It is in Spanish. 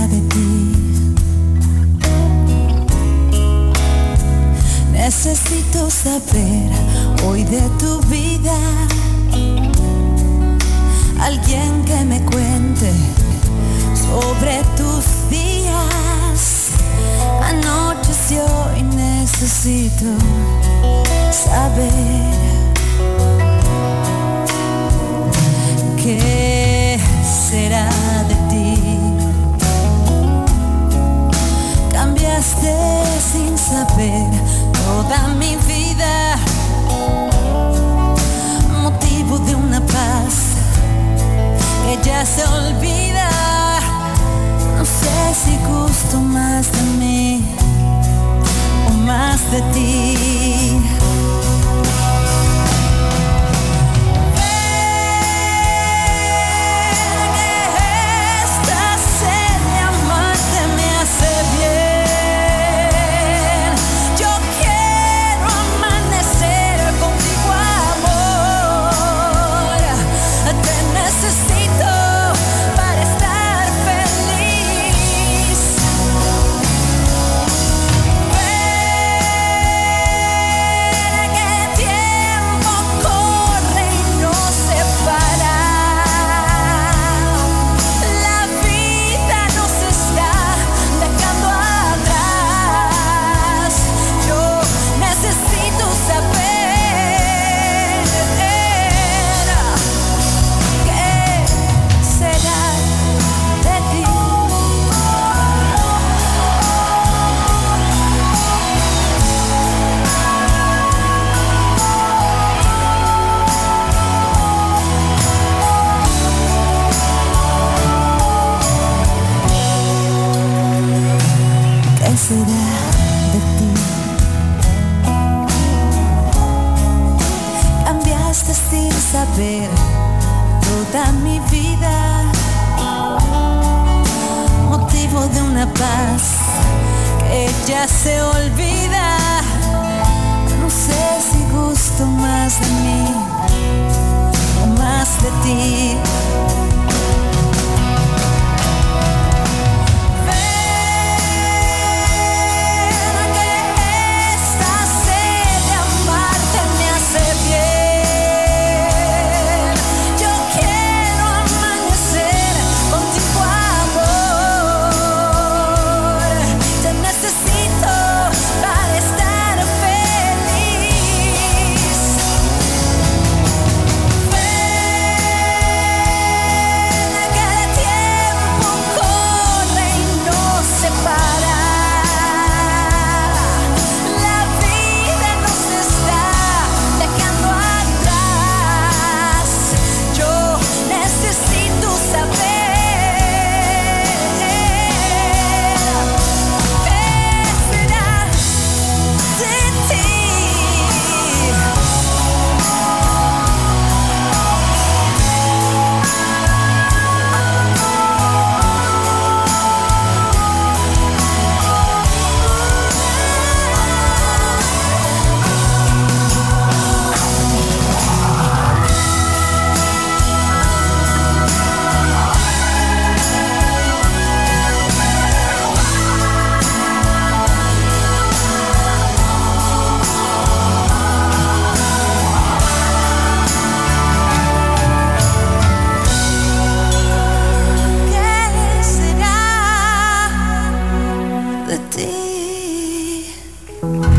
será de ti? Necesito saber hoy de tu vida, alguien que me cuente sobre tus días. Anoche y hoy necesito saber qué será de ti. Cambiaste sin saber toda mi vida, motivo de una paz que ya se olvida. No sé si gusto más de mí o más de ti. Será de ti. Cambiaste sin saber toda mi vida, motivo de una paz que ya se olvida. No sé si gusto más de mí o más de ti. De ti.